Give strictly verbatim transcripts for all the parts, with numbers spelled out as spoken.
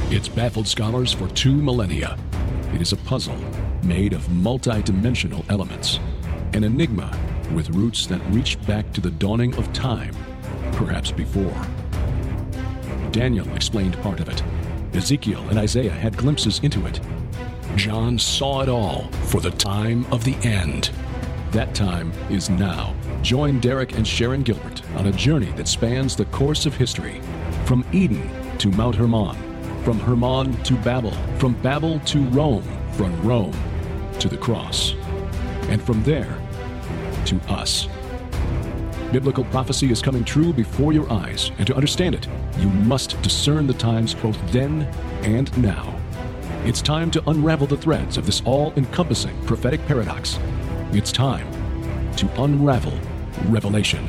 It's baffled scholars for two millennia. It is a puzzle made of multi-dimensional elements, an enigma with roots that reach back to the dawning of time, perhaps before. Daniel explained part of it. Ezekiel and Isaiah had glimpses into it. John saw it all for the time of the end. That time is now. Join Derek and Sharon Gilbert on a journey that spans the course of history, from Eden to Mount Hermon, from Hermon to Babel, from Babel to Rome, from Rome to the cross, and from there to us. Biblical prophecy is coming true before your eyes, and to understand it, you must discern the times both then and now. It's time to unravel the threads of this all-encompassing prophetic paradox. It's time to unravel Revelation.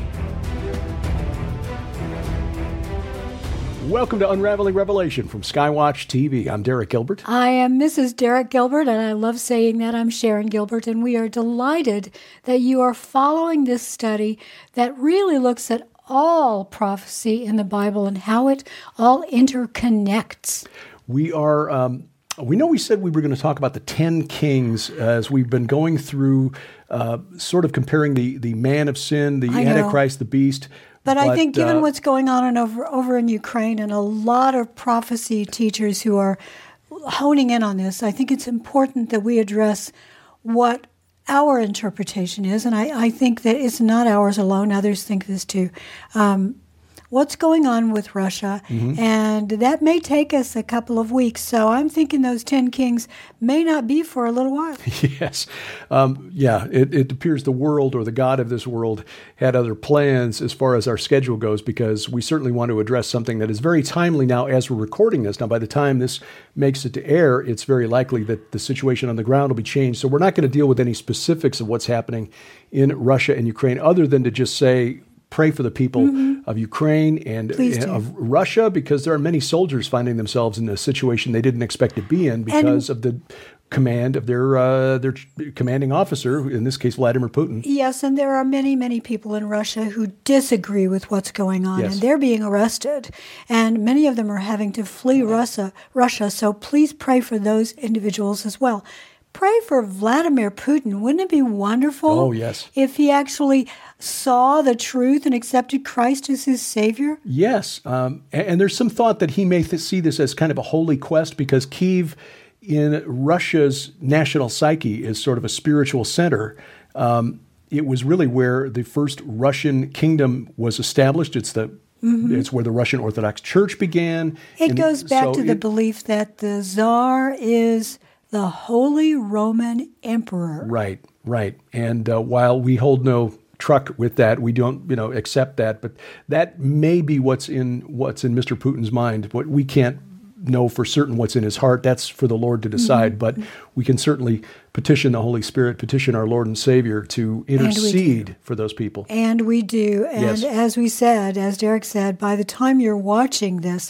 Welcome to Unraveling Revelation from Skywatch T V. I'm Derek Gilbert. I am Missus Derek Gilbert, and I love saying that. I'm Sharon Gilbert, and we are delighted that you are following this study that really looks at all prophecy in the Bible and how it all interconnects. We are... Um, We know we said we were going to talk about the ten kings as we've been going through uh, sort of comparing the, the man of sin, the Antichrist, the beast. But, but I think given uh, what's going on in over, over in Ukraine and a lot of prophecy teachers who are honing in on this, I think it's important that we address what our interpretation is. And I, I think that it's not ours alone. Others think this too. Um, what's going on with Russia, mm-hmm. and that may take us a couple of weeks. So I'm thinking those ten kings may not be for a little while. Yes. Um, yeah, it, it appears the world or the God of this world had other plans as far as our schedule goes, because we certainly want to address something that is very timely now as we're recording this. Now, by the time this makes it to air, it's very likely that the situation on the ground will be changed. So we're not going to deal with any specifics of what's happening in Russia and Ukraine other than to just say, pray for the people mm-hmm. of Ukraine and, and of Russia, because there are many soldiers finding themselves in a situation they didn't expect to be in because and, of the command of their uh, their commanding officer, in this case, Vladimir Putin. Yes, and there are many, many people in Russia who disagree with what's going on, yes. and they're being arrested. And many of them are having to flee Russia, Russia. So please pray for those individuals as well. Pray for Vladimir Putin. Wouldn't it be wonderful oh, yes. if he actually saw the truth and accepted Christ as his Savior? Yes. Um, and, and there's some thought that he may th- see this as kind of a holy quest, because Kyiv in Russia's national psyche is sort of a spiritual center. Um, it was really where the first Russian kingdom was established. It's the Mm-hmm. It's where the Russian Orthodox Church began. It and goes back so to the it, belief that the Tsar is the Holy Roman Emperor. Right, right. And uh, while we hold no truck with that, we don't, you know, accept that. But that may be what's in what's in Mister Putin's mind. But we can't know for certain what's in his heart. That's for the Lord to decide. Mm-hmm. But we can certainly petition the Holy Spirit, petition our Lord and Savior to intercede for those people. And we do. And yes. as we said, as Derek said, by the time you're watching this,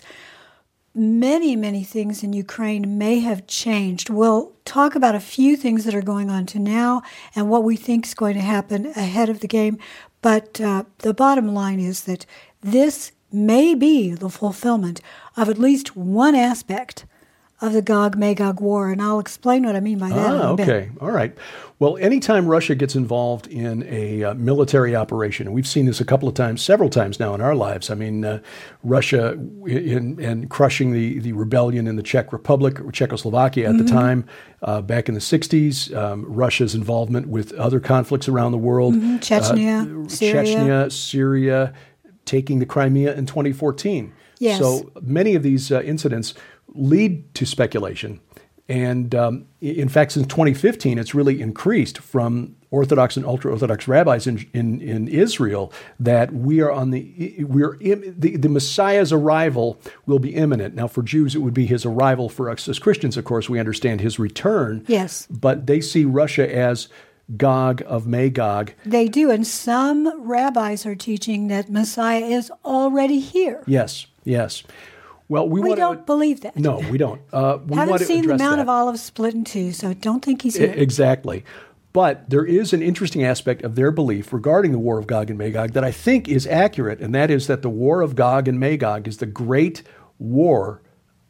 many, many things in Ukraine may have changed. We'll talk about a few things that are going on to now and what we think is going to happen ahead of the game. But uh, the bottom line is that this may be the fulfillment of at least one aspect of the Gog-Magog war, and I'll explain what I mean by that ah, in a okay. bit. All right. Well, anytime Russia gets involved in a uh, military operation, and we've seen this a couple of times, several times now in our lives. I mean, uh, Russia in, in crushing the, the rebellion in the Czech Republic, or Czechoslovakia at mm-hmm. the time, uh, back in the sixties, um, Russia's involvement with other conflicts around the world. Mm-hmm. Chechnya, uh, Syria. Chechnya, Syria, taking the Crimea in twenty fourteen. Yes. So many of these uh, incidents lead to speculation. And um, in fact, since twenty fifteen, it's really increased from Orthodox and ultra-Orthodox rabbis in, in, in Israel that we are on the, we're the, the Messiah's arrival will be imminent. Now, for Jews, it would be his arrival. For us as Christians, of course, we understand his return. Yes. But they see Russia as Gog of Magog. They do, and some rabbis are teaching that Messiah is already here. Yes, yes. Well, we, we want don't to, believe that. No, we don't. Uh, we Haven't want to seen the Mount that. of Olives split in two, so don't think he's here. Exactly. But there is an interesting aspect of their belief regarding the war of Gog and Magog that I think is accurate, and that is that the war of Gog and Magog is the great war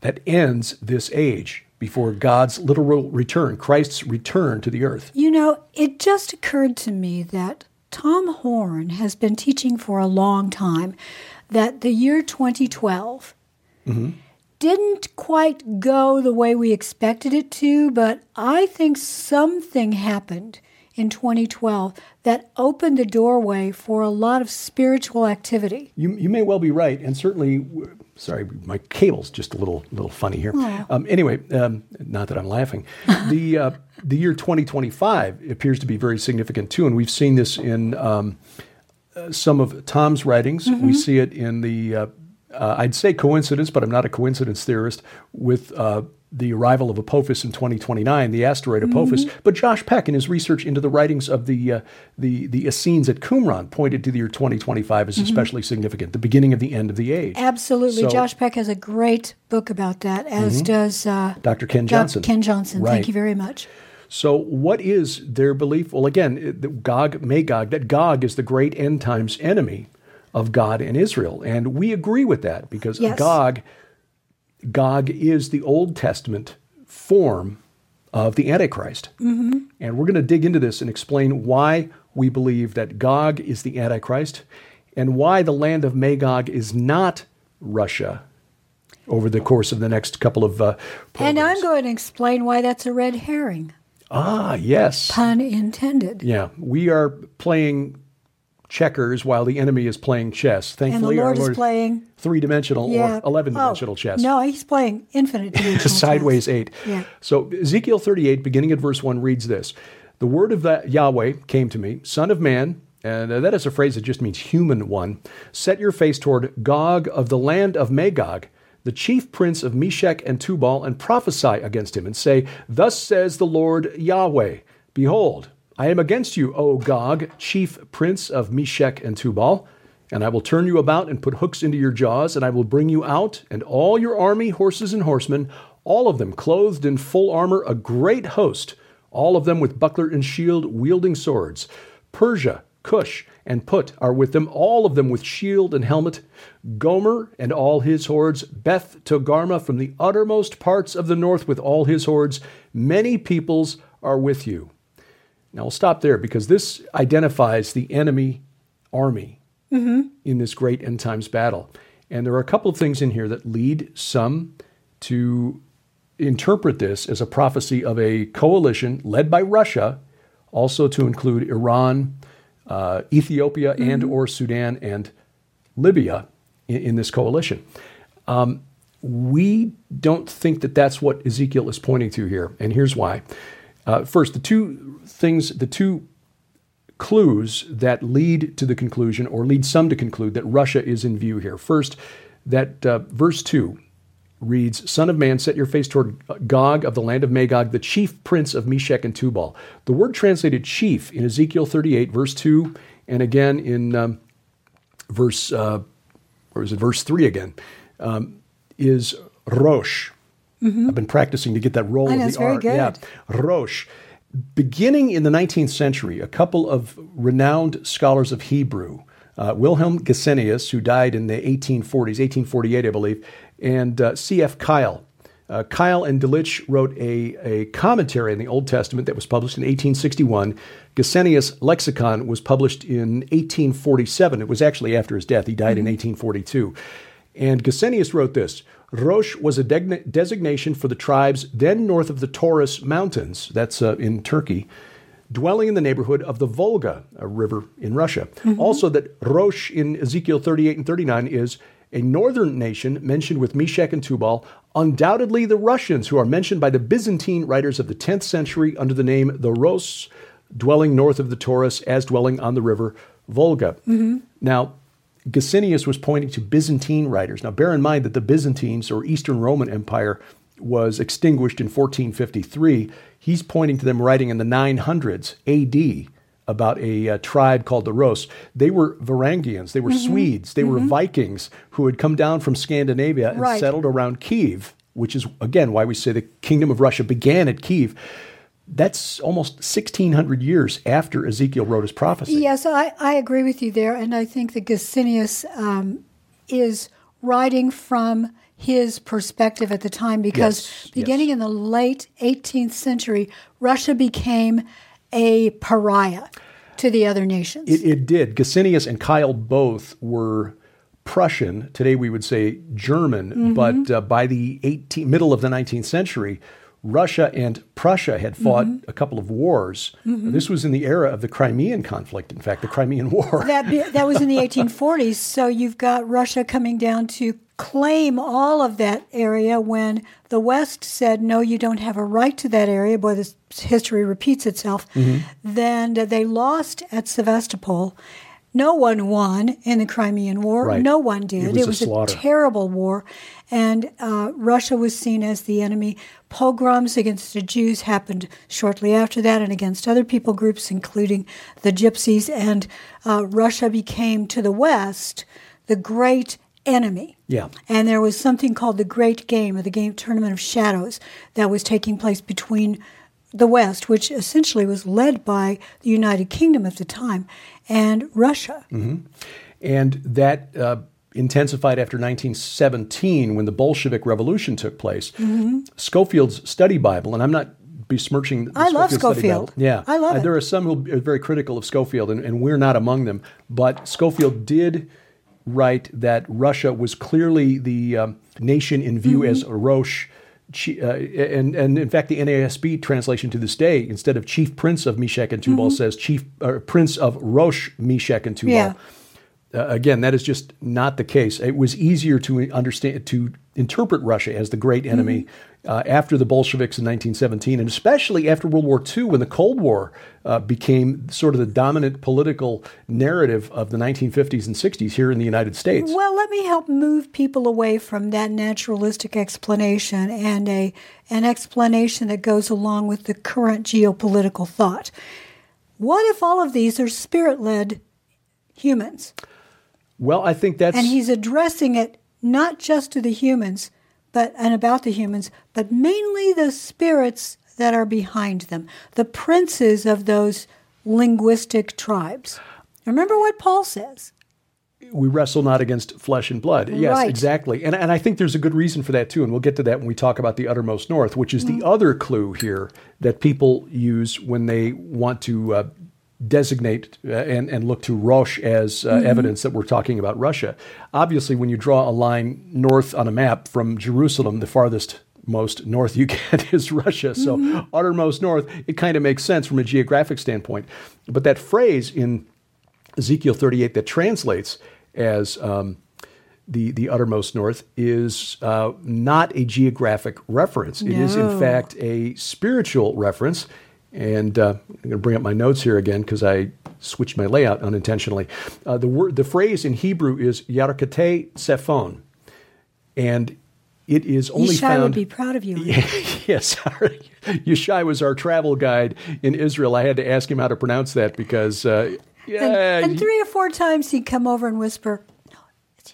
that ends this age before God's literal return, Christ's return to the earth. You know, it just occurred to me that Tom Horn has been teaching for a long time that the year twenty twelve mm-hmm. didn't quite go the way we expected it to, but I think something happened in twenty twelve that opened the doorway for a lot of spiritual activity. You you may well be right, and certainly, sorry, my cable's just a little little funny here. Um, anyway, um, not that I'm laughing. the uh, the year twenty twenty-five appears to be very significant too, and we've seen this in um, uh, some of Tom's writings. Mm-hmm. We see it in the uh, uh, I'd say coincidence, but I'm not a coincidence theorist, with uh, the arrival of Apophis in twenty twenty-nine, the asteroid Apophis. Mm-hmm. But Josh Peck, in his research into the writings of the uh, the the Essenes at Qumran, pointed to the year twenty twenty-five as mm-hmm. especially significant, the beginning of the end of the age. Absolutely. So, Josh Peck has a great book about that, as mm-hmm. does uh, Doctor Ken Johnson. Ken Johnson. Right. Thank you very much. So what is their belief? Well, again, Gog, Magog, that Gog is the great end times enemy of God and Israel. And we agree with that because yes. Gog, Gog is the Old Testament form of the Antichrist. Mm-hmm. And we're going to dig into this and explain why we believe that Gog is the Antichrist and why the land of Magog is not Russia over the course of the next couple of uh, programs. And I'm going to explain why that's a red herring. Ah, yes. Pun intended. Yeah, we are playing checkers while the enemy is playing chess. Thankfully, and the Lord, our Lord is playing three-dimensional yeah. or eleven-dimensional oh, chess. No, he's playing infinite-dimensional Sideways chess. eight. Yeah. So Ezekiel thirty-eight, beginning at verse one, reads this. The word of the Yahweh came to me, Son of man, and that is a phrase that just means human one. Set your face toward Gog of the land of Magog, the chief prince of Meshech and Tubal, and prophesy against him, and say, Thus says the Lord Yahweh, Behold, I am against you, O Gog, chief prince of Meshech and Tubal, and I will turn you about and put hooks into your jaws, and I will bring you out, and all your army, horses and horsemen, all of them clothed in full armor, a great host, all of them with buckler and shield, wielding swords. Persia, Cush, and Put are with them, all of them with shield and helmet. Gomer and all his hordes, Beth Togarmah from the uttermost parts of the north with all his hordes. Many peoples are with you. Now we'll stop there because this identifies the enemy army mm-hmm. in this great end times battle. And there are a couple of things in here that lead some to interpret this as a prophecy of a coalition led by Russia, also to include Iran, Uh, Ethiopia mm-hmm. and or Sudan and Libya in, in this coalition. Um, we don't think that that's what Ezekiel is pointing to here, and here's why. Uh, first, the two things, the two clues that lead to the conclusion, or lead some to conclude that Russia is in view here. First, that uh, verse two reads, Son of man, set your face toward Gog of the land of Magog, the chief prince of Meshech and Tubal. The word translated chief in Ezekiel thirty-eight, verse two, and again in um, verse, uh, or is it verse three again, um, is Rosh. Mm-hmm. I've been practicing to get that roll I know, of it's the R. very good. Yeah, Rosh. Beginning in the nineteenth century, a couple of renowned scholars of Hebrew, uh, Wilhelm Gesenius, who died in the eighteen forties, eighteen forty-eight, I believe, and uh, C F Kyle. Uh, Kyle and Delitzsch wrote a, a commentary on the Old Testament that was published in eighteen sixty-one. Gesenius' lexicon was published in eighteen forty-seven. It was actually after his death. He died mm-hmm. in eighteen forty-two. And Gesenius wrote this, Rosh was a de- designation for the tribes then north of the Taurus Mountains, that's uh, in Turkey, dwelling in the neighborhood of the Volga, a river in Russia. Mm-hmm. Also that Rosh in Ezekiel thirty-eight and thirty-nine is a northern nation mentioned with Meshech and Tubal, undoubtedly the Russians, who are mentioned by the Byzantine writers of the tenth century under the name the Rus, dwelling north of the Taurus as dwelling on the river Volga. Mm-hmm. Now, Gesenius was pointing to Byzantine writers. Now, bear in mind that the Byzantines, or Eastern Roman Empire, was extinguished in fourteen fifty-three. He's pointing to them writing in the nine hundreds A D about a, a tribe called the Rus. They were Varangians. They were mm-hmm. Swedes. They mm-hmm. were Vikings who had come down from Scandinavia and right. settled around Kiev, which is, again, why we say the Kingdom of Russia began at Kiev. That's almost sixteen hundred years after Ezekiel wrote his prophecy. Yes, I, I agree with you there, and I think that Gesenius um, is writing from his perspective at the time, because Yes, beginning yes. in the late eighteenth century, Russia became a pariah to the other nations. It, it did. Gesenius and Kyle both were Prussian. Today we would say German, Mm-hmm. but uh, by the eighteenth, middle of the nineteenth century, Russia and Prussia had fought Mm-hmm. a couple of wars. This was in the era of the Crimean conflict, in fact, the Crimean War. That be, that was in the eighteen forties. So you've got Russia coming down to claim all of that area when the West said, no, you don't have a right to that area. Boy, this history repeats itself. Mm-hmm. Then they lost at Sevastopol. No one won in the Crimean War. Right. No one did. It was a slaughter. terrible war. And uh, Russia was seen as the enemy. Pogroms against the Jews happened shortly after that, and against other people groups, including the Gypsies. And uh, Russia became, to the West, the great enemy. Yeah. And there was something called the Great Game, or the Game Tournament of Shadows, that was taking place between the West, which essentially was led by the United Kingdom at the time, and Russia. Mm-hmm. And that uh, intensified after nineteen seventeen, when the Bolshevik Revolution took place. Mm-hmm. Schofield's study Bible, and I'm not besmirching the I love Schofield study Scofield. Bible. Yeah, I love Uh, it. There are some who are very critical of Schofield, and, and we're not among them. But Schofield did write that Russia was clearly the um, nation in view Mm-hmm. as a Rosh. Chi- Uh, and, and in fact, the N A S B translation to this day, instead of Chief Prince of Meshech and Tubal, says Chief uh, Prince of Rosh, Meshech, and Tubal. Yeah. Uh, again, that is just not the case. It was easier to understand, to interpret Russia as the great enemy Mm-hmm. uh, after the Bolsheviks in nineteen seventeen, and especially after World War Two, when the Cold War uh, became sort of the dominant political narrative of the nineteen fifties and sixties here in the United States. Well, let me help move people away from that naturalistic explanation and a an explanation that goes along with the current geopolitical thought. What if all of these are spirit-led humans? Well, I think that's... And he's addressing it not just to the humans, but and about the humans, but mainly the spirits that are behind them, the princes of those linguistic tribes. Remember what Paul says. We wrestle not against flesh and blood. Yes, Right. exactly. And and I think there's a good reason for that too, and we'll get to that when we talk about the uttermost north, which is Mm. the other clue here that people use when they want to uh, designate uh, and, and look to Rosh as uh, Mm-hmm. evidence that we're talking about Russia. Obviously, when you draw a line north on a map from Jerusalem, the farthest most north you get is Russia. So Mm-hmm. uttermost north, it kind of makes sense from a geographic standpoint. But that phrase in Ezekiel thirty-eight that translates as um, the the uttermost north is uh, not a geographic reference. It is, in No. fact, a spiritual reference. And uh, I'm going to bring up my notes here again because I switched my layout unintentionally. Uh, the word, the phrase in Hebrew is Yarkate Sephon, and it is only Yishai found. would be proud of you. Yes, Yeshai was our travel guide in Israel. I had to ask him how to pronounce that because, uh, yeah, and, and he- three or four times he'd come over and whisper, no, it's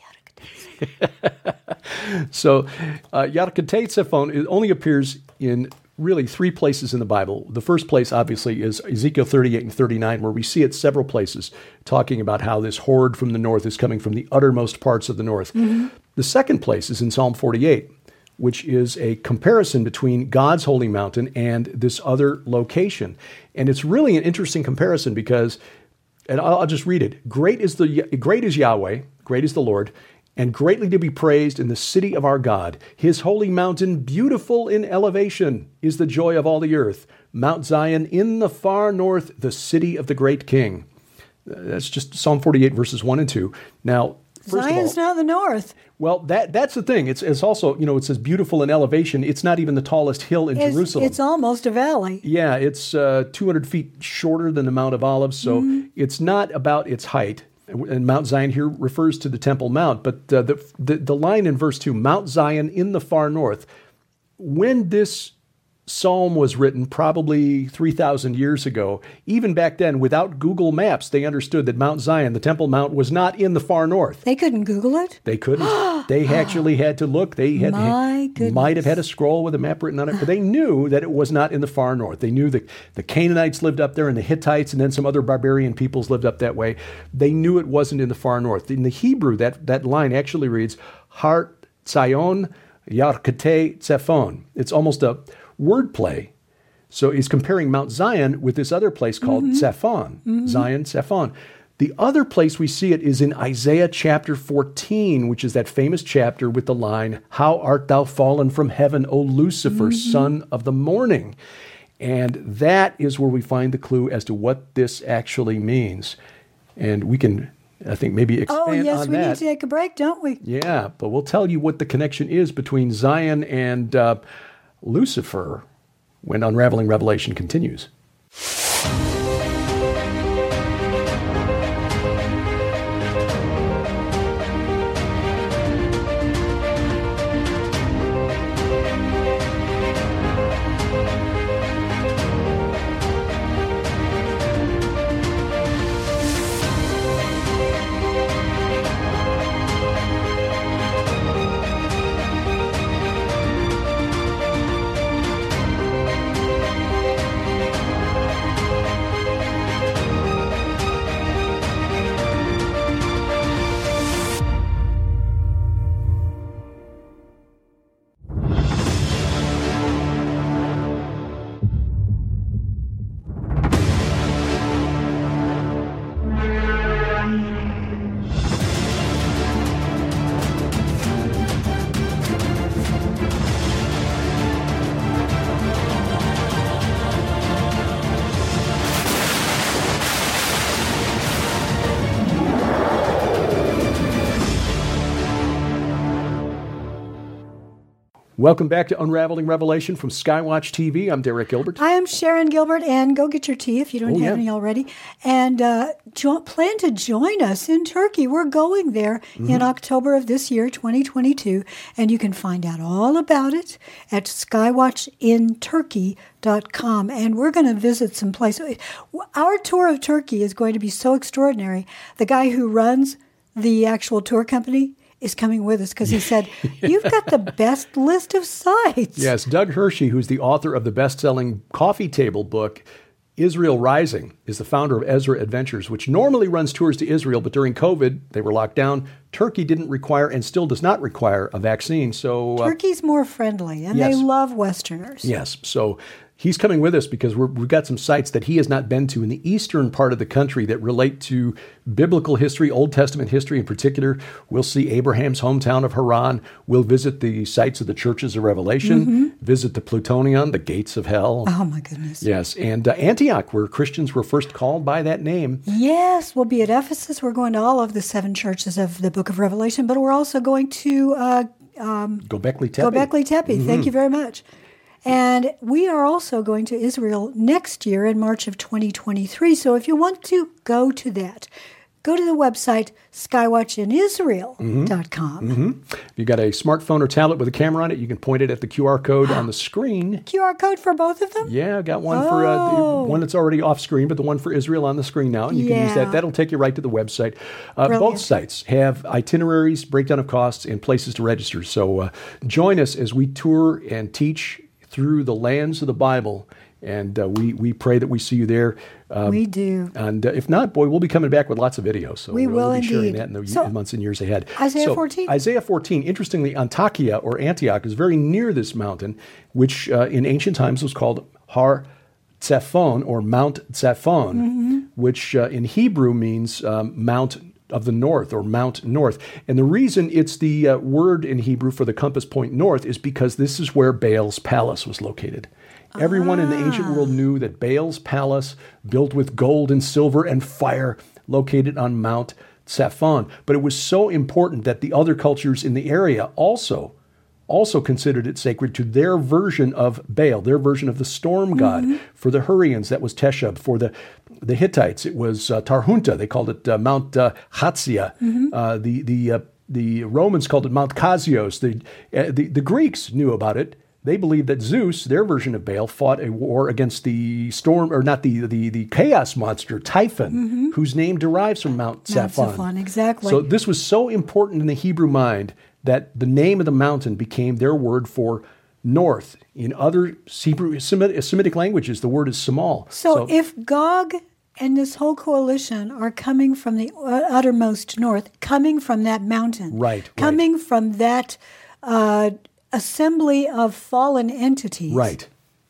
Yadakadesa. so uh, Yarkate Sephon it only appears in really three places in the Bible. The first place, obviously, is Ezekiel thirty-eight and thirty-nine, where we see it several places talking about how this horde from the north is coming from the uttermost parts of the north. Mm-hmm. The second place is in Psalm forty-eight, which is a comparison between God's holy mountain and this other location. And it's really an interesting comparison because, and I'll, I'll just read it. Great is the great is Yahweh, great is the Lord, and greatly to be praised in the city of our God. His holy mountain, beautiful in elevation, is the joy of all the earth. Mount Zion in the far north, the city of the great King. That's just Psalm forty-eight, verses one and two. Now, first Zion's of all, not the north. well, that that's the thing. It's it's also, you know, it says beautiful in elevation. It's not even the tallest hill in It's, Jerusalem. it's almost a valley. Yeah, it's uh, two hundred feet shorter than the Mount of Olives, so Mm-hmm. it's not about its height. And Mount Zion here refers to the Temple Mount, but uh, the, the the line in verse two, Mount Zion in the far north. When this psalm was written, probably three thousand years ago, even back then, without Google Maps, they understood that Mount Zion, the Temple Mount, was not in the far north. They couldn't Google it. They couldn't. They actually had to look. They had My goodness. might have had a scroll with a map written on it, but they knew that it was not in the far north. They knew that the Canaanites lived up there and the Hittites and then some other barbarian peoples lived up that way. They knew it wasn't in the far north. In the Hebrew, that, that line actually reads, Hart Tzion Yarkate Tzephon. It's almost a wordplay. So he's comparing Mount Zion with this other place called mm-hmm. Tzephon, mm-hmm. Zion, Tzephon. The other place we see it is in Isaiah chapter fourteen, which is that famous chapter with the line, "How art thou fallen from heaven, O Lucifer, mm-hmm. son of the morning?" And that is where we find the clue as to what this actually means. And we can, I think, maybe expand on that. Oh, yes, we need to take a break, don't we? Yeah, but we'll tell you what the connection is between Zion and uh, Lucifer when Unraveling Revelation continues. Welcome back to Unraveling Revelation from Skywatch T V. I'm Derek Gilbert. I am Sharon Gilbert, and go get your tea if you don't oh, have yeah. any already. And uh, jo- plan to join us in Turkey. We're going there mm-hmm. in October of this year, twenty twenty-two, and you can find out all about it at skywatch in turkey dot com. And we're going to visit some places. Our tour of Turkey is going to be so extraordinary. The guy who runs the actual tour company is coming with us because he said, you've got the best list of sites. Yes, Doug Hershey, who's the author of the best-selling coffee table book, Israel Rising, is the founder of Ezra Adventures, which normally runs tours to Israel, but during COVID, they were locked down. Turkey didn't require and still does not require a vaccine. So uh, Turkey's more friendly, and yes. they love Westerners. Yes, so he's coming with us because we're, we've got some sites that he has not been to in the eastern part of the country that relate to biblical history, Old Testament history in particular. We'll see Abraham's hometown of Haran. We'll visit the sites of the churches of Revelation, mm-hmm. visit the Plutonion, the gates of hell. Oh, my goodness. Yes, and uh, Antioch, where Christians were first called by that name. Yes, we'll be at Ephesus. We're going to all of the seven churches of the book of Revelation, but we're also going to uh, um, Göbekli Tepe. Göbekli Tepe. Mm-hmm. Thank you very much. And we are also going to Israel next year in March of twenty twenty-three. So if you want to go to that, go to the website skywatch in israel dot com. Mm-hmm. If you've got a smartphone or tablet with a camera on it, you can point it at the Q R code on the screen. Q R code for both of them? Yeah, I've got one oh. for uh, the one that's already off screen, but the one for Israel on the screen now. And you yeah. can use that. That'll take you right to the website. Uh, both sites have itineraries, breakdown of costs, and places to register. So uh, join us as we tour and teach through the lands of the Bible, and uh, we we pray that we see you there. Um, we do. And uh, if not, boy, we'll be coming back with lots of videos. So we we'll, will we'll be sharing indeed. that in the so, months and years ahead. Isaiah so, fourteen. Isaiah fourteen. Interestingly, Antakya or Antioch is very near this mountain, which uh, in ancient times was called Har Tzephon or Mount Tzephon, mm-hmm. which uh, in Hebrew means um, Mount of the North or Mount North. And the reason it's the uh, word in Hebrew for the compass point north is because this is where Baal's palace was located. Everyone ah. in the ancient world knew that Baal's palace, built with gold and silver and fire, located on Mount Tzephon. But it was so important that the other cultures in the area also also considered it sacred to their version of Baal, their version of the storm god. Mm-hmm. For the Hurrians, that was Teshub. For the, the Hittites, it was uh, Tarhunta. They called it uh, Mount uh, Hatzia. Mm-hmm. Uh, the the uh, the Romans called it Mount Kasios. The, uh, the the Greeks knew about it. They believed that Zeus, their version of Baal, fought a war against the storm, or not the the, the chaos monster Typhon, mm-hmm. whose name derives from Mount Tzephon. Mount Tzephon, exactly. So this was so important in the Hebrew mind that the name of the mountain became their word for north. In other Hebrew Semitic languages, the word is Samal. So, so if Gog and this whole coalition are coming from the uttermost north, coming from that mountain, right, coming right. from that uh, assembly of fallen entities, Right.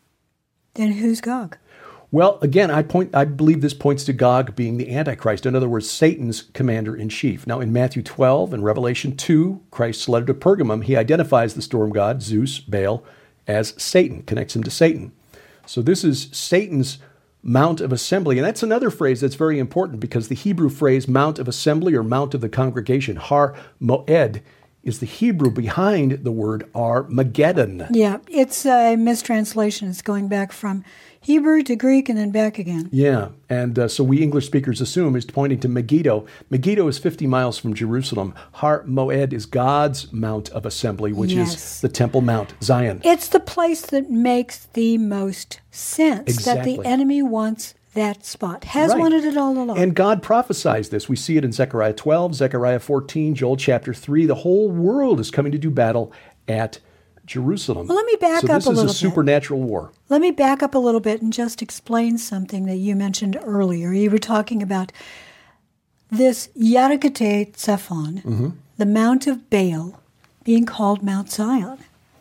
then who's Gog? Well, again, I point. I believe this points to Gog being the Antichrist. In other words, Satan's commander-in-chief. Now, in Matthew twelve and Revelation two, Christ's letter to Pergamum, he identifies the storm god, Zeus, Baal, as Satan, connects him to Satan. So this is Satan's Mount of Assembly. And that's another phrase that's very important because the Hebrew phrase Mount of Assembly or Mount of the Congregation, Har Moed, is the Hebrew behind the word Armageddon. Yeah, it's a mistranslation. It's going back from Hebrew to Greek and then back again. Yeah, and uh, so we English speakers assume it's pointing to Megiddo. Megiddo is fifty miles from Jerusalem. Har Moed is God's Mount of Assembly, which Yes. is the Temple Mount, Zion. It's the place that makes the most sense, Exactly. that the enemy wants that spot, has Right. wanted it all along. And God prophesies this. We see it in Zechariah twelve, Zechariah fourteen, Joel chapter three. The whole world is coming to do battle at Jerusalem. Well, let me back so up this a is little a bit. supernatural war. Let me back up a little bit and just explain something that you mentioned earlier. You were talking about this Yarakate Tzephon, Mm-hmm. the Mount of Baal, being called Mount Zion.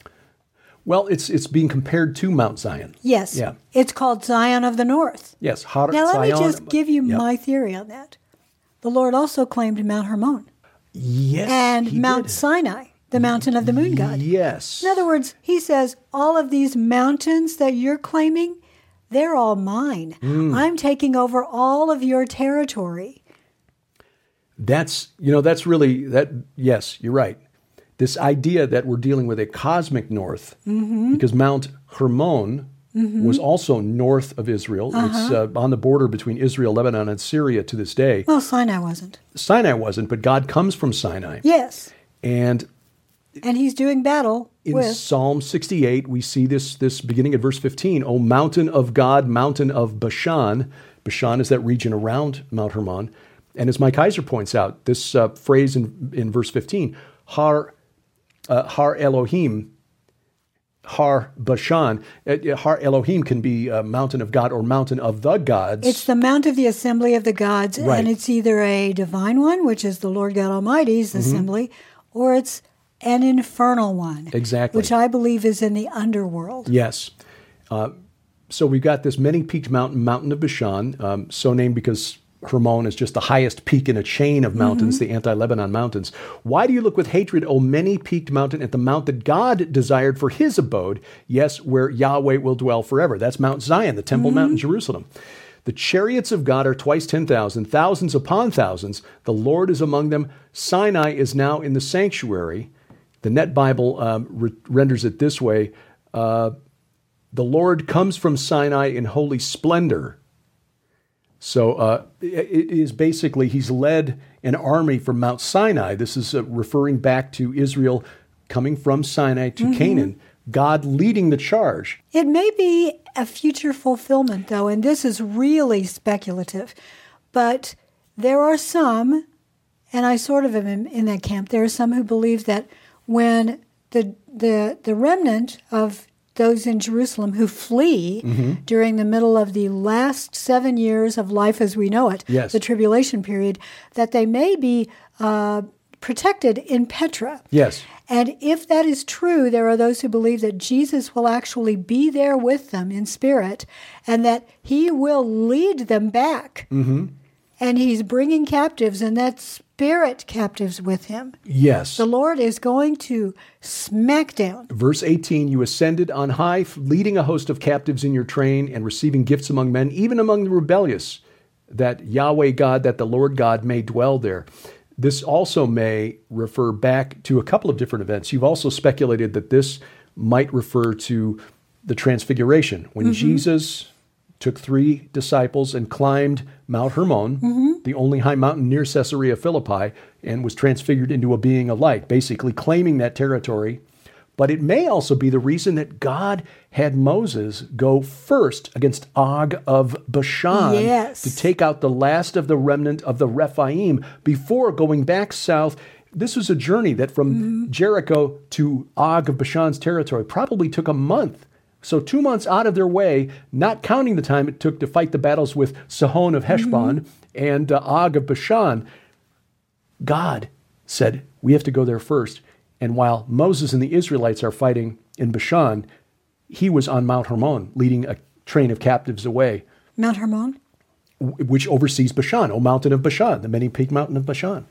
Well, it's it's being compared to Mount Zion. Yes, Yeah. it's called Zion of the North. Yes, Har Now, let Zion. me just give you Yep. my theory on that. The Lord also claimed Mount Hermon Yes, and he Mount did. Sinai, the mountain of the moon god. Yes. In other words, he says, all of these mountains that you're claiming, they're all mine. Mm. I'm taking over all of your territory. That's, you know, that's really, that. Yes, you're right. This idea that we're dealing with a cosmic north, Mm-hmm. because Mount Hermon was also north of Israel. Uh-huh. It's uh, on the border between Israel, Lebanon, and Syria to this day. Well, Sinai wasn't. Sinai wasn't, but God comes from Sinai. Yes. And And he's doing battle in with. Psalm sixty-eight, we see this, this beginning at verse fifteen. O mountain of God, mountain of Bashan. Bashan is that region around Mount Hermon. And as Mike Heiser points out, this uh, phrase in, in verse fifteen, Har, uh, Har Elohim, Har Bashan, uh, Har Elohim can be a mountain of God or mountain of the gods. It's the mount of the assembly of the gods, Right. and it's either a divine one, which is the Lord God Almighty's assembly, or it's an infernal one. Exactly. Which I believe is in the underworld. Yes. Uh, so we've got this many-peaked mountain, Mountain of Bashan, um, so named because Hermon is just the highest peak in a chain of mountains, the anti-Lebanon mountains. Why do you look with hatred, O many-peaked mountain, at the mount that God desired for his abode? Yes, where Yahweh will dwell forever. That's Mount Zion, the Temple Mount in Jerusalem. The chariots of God are twice ten thousand, thousands upon thousands. The Lord is among them. Sinai is now in the sanctuary. The Net Bible um, re- renders it this way. Uh, the Lord comes from Sinai in holy splendor. So uh, it is basically, he's led an army from Mount Sinai. This is uh, referring back to Israel coming from Sinai to Mm-hmm. Canaan, God leading the charge. It may be a future fulfillment, though, and this is really speculative. But there are some, and I sort of am in, in that camp, there are some who believe that when the the the remnant of those in Jerusalem who flee Mm-hmm. during the middle of the last seven years of life as we know it, Yes. the tribulation period, that they may be uh, protected in Petra. Yes. And if that is true, there are those who believe that Jesus will actually be there with them in spirit and that he will lead them back. Mm-hmm. And he's bringing captives and that spirit captives with him. Yes. The Lord is going to smack down. Verse eighteen, you ascended on high, leading a host of captives in your train and receiving gifts among men, even among the rebellious, that Yahweh God, that the Lord God may dwell there. This also may refer back to a couple of different events. You've also speculated that this might refer to the Transfiguration, when Mm-hmm. Jesus took three disciples and climbed Mount Hermon, Mm-hmm. the only high mountain near Caesarea Philippi, and was transfigured into a being of light, basically claiming that territory. But it may also be the reason that God had Moses go first against Og of Bashan Yes. to take out the last of the remnant of the Rephaim before going back south. This was a journey that from Mm-hmm. Jericho to Og of Bashan's territory probably took a month. So two months out of their way, not counting the time it took to fight the battles with Sihon of Heshbon and uh, Og of Bashan, God said, we have to go there first. And while Moses and the Israelites are fighting in Bashan, he was on Mount Hermon, leading a train of captives away. Mount Hermon? Which oversees Bashan, O mountain of Bashan, the many-peaked mountain of Bashan.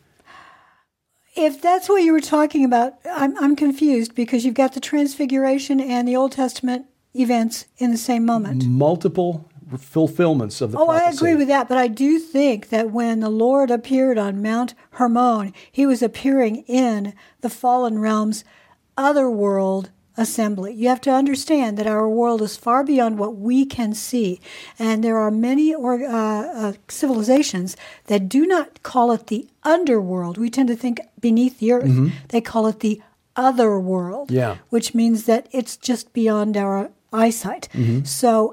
If that's what you were talking about, I'm, I'm confused because you've got the Transfiguration and the Old Testament events in the same moment. Multiple fulfillments of the oh, prophecy. I agree with that, but I do think that when the Lord appeared on Mount Hermon, he was appearing in the fallen realm's otherworld assembly. You have to understand that our world is far beyond what we can see, and there are many or, uh, uh, civilizations that do not call it the underworld. We tend to think beneath the earth. Mm-hmm. They call it the other world, yeah. which means that it's just beyond our eyesight. Mm-hmm. So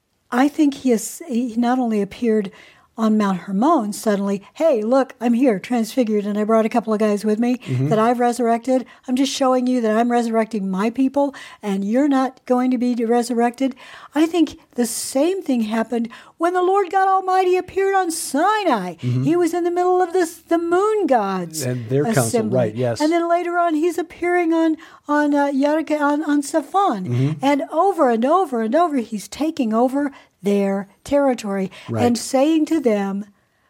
I think he, is, he not only appeared on Mount Hermon suddenly, hey, look, I'm here, transfigured, and I brought a couple of guys with me mm-hmm. that I've resurrected. I'm just showing you that I'm resurrecting my people, and you're not going to be resurrected. I think the same thing happened when the Lord God Almighty appeared on Sinai. Mm-hmm. He was in the middle of this, the moon gods and their assembly. Council, right? Yes. And then later on, he's appearing on on uh, Yarika, on on Saphon, mm-hmm. and over and over and over, he's taking over their territory right. and saying to them,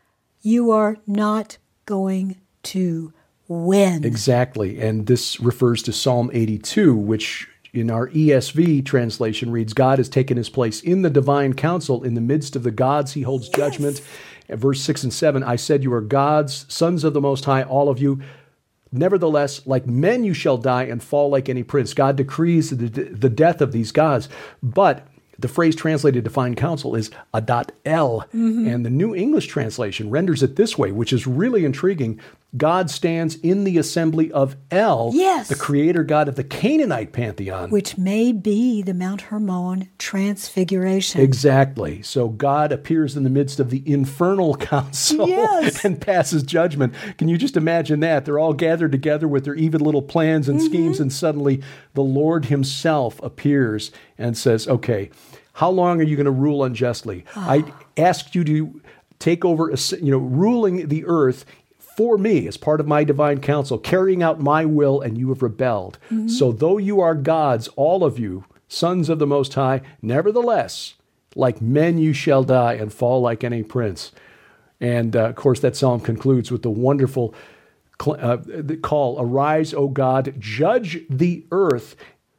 you are not going to win. Exactly. And this refers to Psalm eighty-two, which in our E S V translation reads, God has taken his place in the divine council. In the midst of the gods, he holds yes. judgment. And verse six and seven, I said, you are gods, sons of the Most High, all of you. Nevertheless, like men you shall die and fall like any prince. God decrees the, the death of these gods. But the phrase translated divine council is adat el, mm-hmm. and the New English translation renders it this way, which is really intriguing. God stands in the assembly of El, yes. the creator god of the Canaanite pantheon. Which may be the Mount Hermon transfiguration. Exactly. So God appears in the midst of the infernal council yes. and passes judgment. Can you just imagine that? They're all gathered together with their even little plans and mm-hmm. schemes, and suddenly the Lord himself appears and says, okay, how long are you going to rule unjustly? Oh. I asked you to take over, you know, ruling the earth for me as part of my divine counsel, carrying out my will, and you have rebelled. Mm-hmm. So though you are gods, all of you, sons of the Most High, nevertheless, like men you shall die and fall like any prince. And, uh, of course, that psalm concludes with the wonderful cl- uh, the call, arise, O God, judge the earth,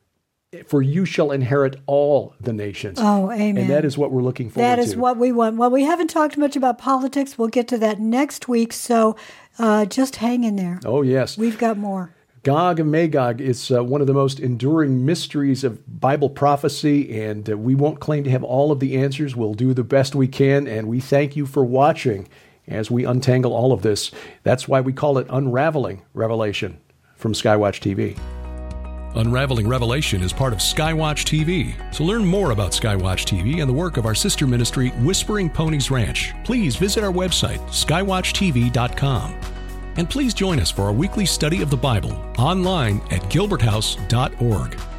for you shall inherit all the nations. Oh, amen. And that is what we're looking forward to. That is to. what we want. Well, we haven't talked much about politics. We'll get to that next week, so uh, just hang in there. Oh, yes. We've got more. Gog and Magog is uh, one of the most enduring mysteries of Bible prophecy, and uh, we won't claim to have all of the answers. We'll do the best we can, and we thank you for watching as we untangle all of this. That's why we call it Unraveling Revelation from Skywatch T V. Unraveling Revelation is part of Skywatch T V. To learn more about Skywatch T V and the work of our sister ministry, Whispering Ponies Ranch, please visit our website, skywatch t v dot com. And please join us for our weekly study of the Bible online at gilbert house dot org.